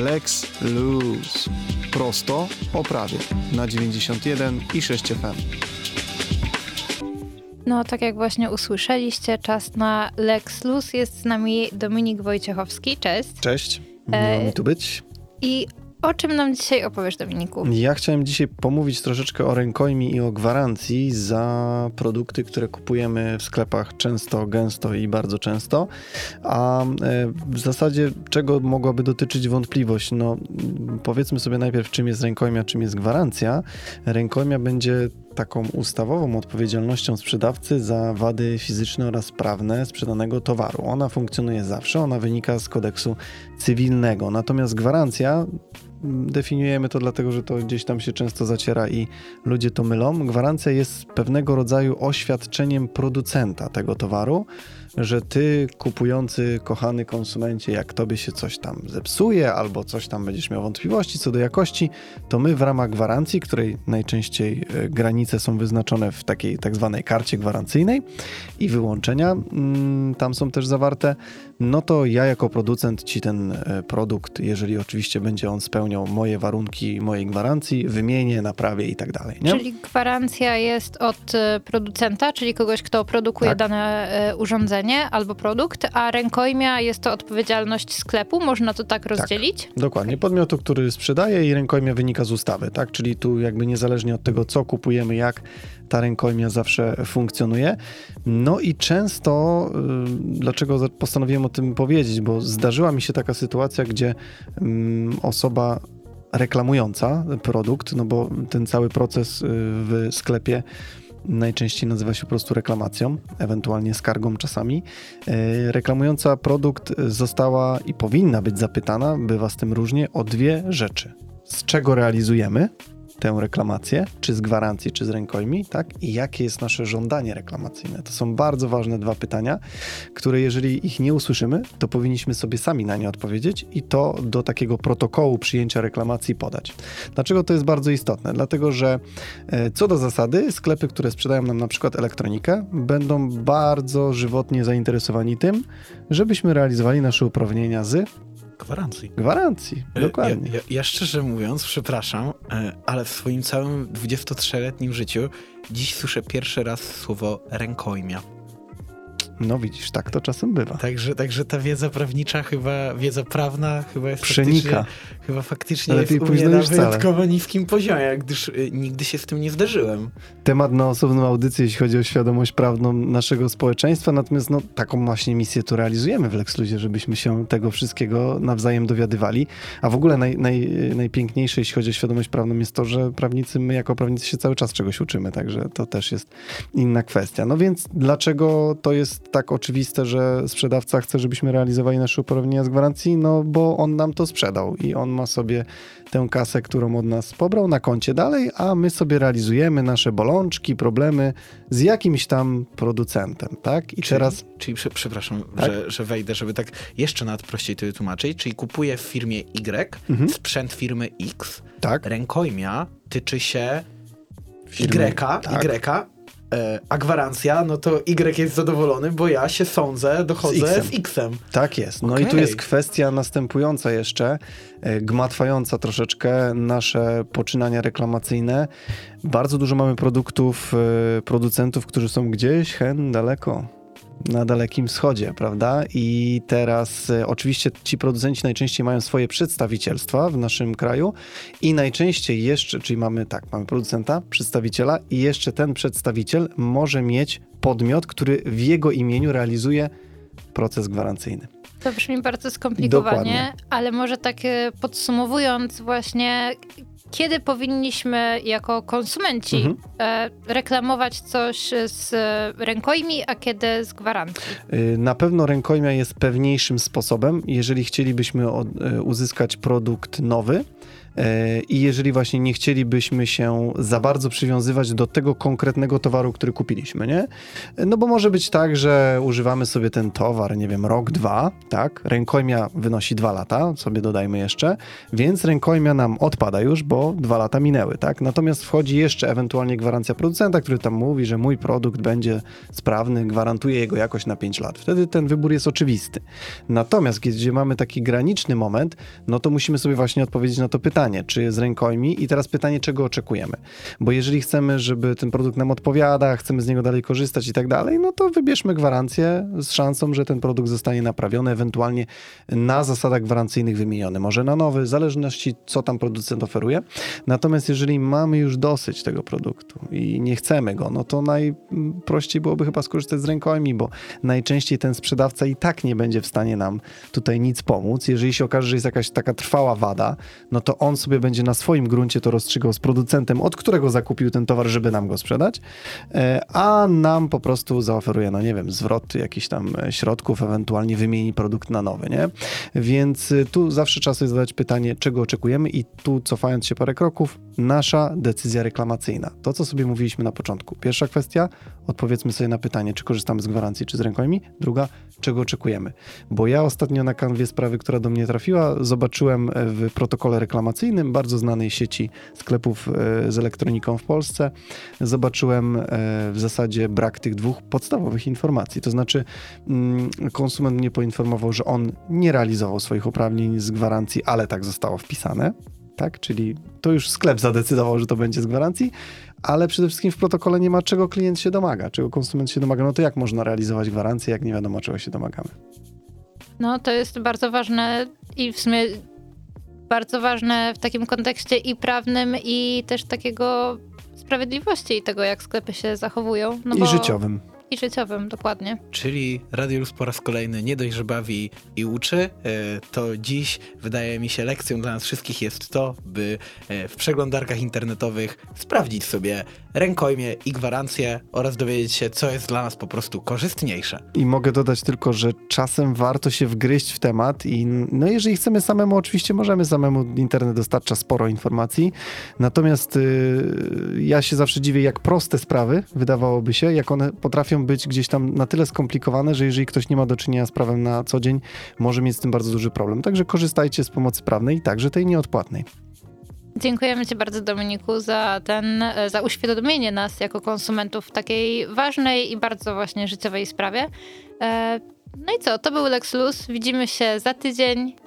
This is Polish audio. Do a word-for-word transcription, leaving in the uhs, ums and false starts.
Lex Luz. Prosto o prawie na dziewięćdziesiąt jeden i sześć F M. No, tak jak właśnie usłyszeliście, czas na Lex Luz. Jest z nami Dominik Wojciechowski. Cześć. Cześć, miło mi tu być. I o czym nam dzisiaj opowiesz, Dominiku? Ja chciałem dzisiaj pomówić troszeczkę o rękojmi i o gwarancji za produkty, które kupujemy w sklepach często, gęsto i bardzo często. A w zasadzie czego mogłaby dotyczyć wątpliwość? No, powiedzmy sobie najpierw, czym jest rękojmia, czym jest gwarancja. Rękojmia będzie taką ustawową odpowiedzialnością sprzedawcy za wady fizyczne oraz prawne sprzedanego towaru. Ona funkcjonuje zawsze, ona wynika z kodeksu cywilnego. Natomiast gwarancja, definiujemy to dlatego, że to gdzieś tam się często zaciera i ludzie to mylą. Gwarancja jest pewnego rodzaju oświadczeniem producenta tego towaru, że ty, kupujący, kochany konsumencie, jak tobie się coś tam zepsuje albo coś tam będziesz miał wątpliwości co do jakości, to my w ramach gwarancji, której najczęściej granice są wyznaczone w takiej tak zwanej karcie gwarancyjnej i wyłączenia mm, tam są też zawarte, no to ja jako producent ci ten produkt, jeżeli oczywiście będzie on spełniał moje warunki mojej gwarancji, wymienię, naprawię i tak dalej. Nie? Czyli gwarancja jest od producenta, czyli kogoś, kto produkuje tak. dane urządzenie albo produkt, a rękojmia jest to odpowiedzialność sklepu. Można to tak rozdzielić? Tak, dokładnie. Podmiotu, który sprzedaje i rękojmia wynika z ustawy, tak? Czyli tu jakby niezależnie od tego, co kupujemy, jak ta rękojmia zawsze funkcjonuje. No i często, yy, dlaczego postanowiłem o tym powiedzieć, bo zdarzyła mi się taka sytuacja, gdzie yy, osoba reklamująca produkt, no bo ten cały proces yy, w sklepie najczęściej nazywa się po prostu reklamacją, ewentualnie skargą czasami. Yy, reklamująca produkt została i powinna być zapytana, bywa z tym różnie, o dwie rzeczy. Z czego realizujemy tę reklamację, czy z gwarancji, czy z rękojmi, tak? I jakie jest nasze żądanie reklamacyjne? To są bardzo ważne dwa pytania, które jeżeli ich nie usłyszymy, to powinniśmy sobie sami na nie odpowiedzieć i to do takiego protokołu przyjęcia reklamacji podać. Dlaczego to jest bardzo istotne? Dlatego, że co do zasady sklepy, które sprzedają nam na przykład elektronikę, będą bardzo żywotnie zainteresowani tym, żebyśmy realizowali nasze uprawnienia z Gwarancji. Gwarancji, dokładnie. Ja, ja, ja szczerze mówiąc, przepraszam, ale w swoim całym dwudziestotrzyletnim życiu dziś słyszę pierwszy raz słowo rękojmia. No widzisz, tak to czasem bywa. Także, także ta wiedza prawnicza, chyba wiedza prawna chyba jest przenika. Faktycznie, chyba faktycznie Lepiej jest u mnie na wcale. wyjątkowo niskim poziomie, gdyż y, nigdy się z tym nie zderzyłem. Temat na osobną audycję, jeśli chodzi o świadomość prawną naszego społeczeństwa, natomiast no, taką właśnie misję tu realizujemy w Lex Luzie, żebyśmy się tego wszystkiego nawzajem dowiadywali. A w ogóle naj, naj, najpiękniejsze, jeśli chodzi o świadomość prawną, jest to, że prawnicy, my jako prawnicy się cały czas czegoś uczymy, także to też jest inna kwestia. No więc dlaczego to jest tak oczywiste, że sprzedawca chce, żebyśmy realizowali nasze uprawnienia z gwarancji? No bo on nam to sprzedał i on ma sobie tę kasę, którą od nas pobrał na koncie dalej, a my sobie realizujemy nasze bolączki, problemy z jakimś tam producentem, tak? I czyli, teraz... Czyli, prze, przepraszam, tak? że, że wejdę, żeby tak jeszcze nawet prościej to tłumaczyć, czyli kupuję w firmie Y mhm. sprzęt firmy X, tak? Rękojmia tyczy się Firmy, Y, tak. Y, a gwarancja, no to Y jest zadowolony, bo ja się sądzę, dochodzę z, z X-em. Tak jest. No okay. i tu jest kwestia następująca jeszcze, gmatwająca troszeczkę nasze poczynania reklamacyjne. Bardzo dużo mamy produktów, producentów, którzy są gdzieś hen daleko. Na Dalekim Wschodzie, prawda? I teraz e, oczywiście ci producenci najczęściej mają swoje przedstawicielstwa w naszym kraju i najczęściej jeszcze, czyli mamy tak, mamy producenta, przedstawiciela i jeszcze ten przedstawiciel może mieć podmiot, który w jego imieniu realizuje proces gwarancyjny. To brzmi bardzo skomplikowanie, Dokładnie. Ale może tak podsumowując właśnie, kiedy powinniśmy jako konsumenci mhm. e, reklamować coś z rękojmi, a kiedy z gwarancji? Na pewno rękojmia jest pewniejszym sposobem, jeżeli chcielibyśmy od, uzyskać produkt nowy, I jeżeli właśnie nie chcielibyśmy się za bardzo przywiązywać do tego konkretnego towaru, który kupiliśmy, nie? No bo może być tak, że używamy sobie ten towar, nie wiem, rok, dwa, tak? Rękojmia wynosi dwa lata, sobie dodajmy jeszcze, więc rękojmia nam odpada już, bo dwa lata minęły, tak? Natomiast wchodzi jeszcze ewentualnie gwarancja producenta, który tam mówi, że mój produkt będzie sprawny, gwarantuje jego jakość na pięć lat. Wtedy ten wybór jest oczywisty. Natomiast gdzie mamy taki graniczny moment, no to musimy sobie właśnie odpowiedzieć na to pytanie, czy jest rękojmi i teraz pytanie, czego oczekujemy. Bo jeżeli chcemy, żeby ten produkt nam odpowiada, chcemy z niego dalej korzystać i tak dalej, no to wybierzmy gwarancję z szansą, że ten produkt zostanie naprawiony, ewentualnie na zasadach gwarancyjnych wymieniony. Może na nowy, w zależności co tam producent oferuje. Natomiast jeżeli mamy już dosyć tego produktu i nie chcemy go, no to najprościej byłoby chyba skorzystać z rękojmi, bo najczęściej ten sprzedawca i tak nie będzie w stanie nam tutaj nic pomóc. Jeżeli się okaże, że jest jakaś taka trwała wada, no to on sobie będzie na swoim gruncie to rozstrzygał z producentem, od którego zakupił ten towar, żeby nam go sprzedać, a nam po prostu zaoferuje, no nie wiem, zwrot jakichś tam środków, ewentualnie wymieni produkt na nowy, nie? Więc tu zawsze trzeba sobie zadać pytanie, czego oczekujemy i tu cofając się parę kroków, nasza decyzja reklamacyjna. To, co sobie mówiliśmy na początku. Pierwsza kwestia, odpowiedzmy sobie na pytanie, czy korzystamy z gwarancji, czy z rękojmi. Druga, czego oczekujemy. Bo ja ostatnio na kanwie sprawy, która do mnie trafiła, zobaczyłem w protokole reklamacyjnym bardzo znanej sieci sklepów z elektroniką w Polsce, zobaczyłem w zasadzie brak tych dwóch podstawowych informacji. To znaczy konsument mnie poinformował, że on nie realizował swoich uprawnień z gwarancji, ale tak zostało wpisane. Tak, czyli to już sklep zadecydował, że to będzie z gwarancji, ale przede wszystkim w protokole nie ma, czego klient się domaga, czego konsument się domaga. No to jak można realizować gwarancję, jak nie wiadomo, czego się domagamy? No to jest bardzo ważne i w sumie bardzo ważne w takim kontekście i prawnym, i też takiego sprawiedliwości i tego, jak sklepy się zachowują. No I bo... życiowym. I życiowym, dokładnie. Czyli Radioluz po raz kolejny nie dość, że bawi i uczy, to dziś wydaje mi się lekcją dla nas wszystkich jest to, by w przeglądarkach internetowych sprawdzić sobie rękojmie i gwarancje oraz dowiedzieć się, co jest dla nas po prostu korzystniejsze. I mogę dodać tylko, że czasem warto się wgryźć w temat i no jeżeli chcemy samemu, oczywiście możemy samemu, internet dostarcza sporo informacji, natomiast yy, ja się zawsze dziwię, jak proste sprawy, wydawałoby się, jak one potrafią być gdzieś tam na tyle skomplikowane, że jeżeli ktoś nie ma do czynienia z prawem na co dzień, może mieć z tym bardzo duży problem. Także korzystajcie z pomocy prawnej i także tej nieodpłatnej. Dziękujemy Ci bardzo, Dominiku, za ten, za uświadomienie nas jako konsumentów w takiej ważnej i bardzo właśnie życiowej sprawie. No i co, to był Lex Luz. Widzimy się za tydzień.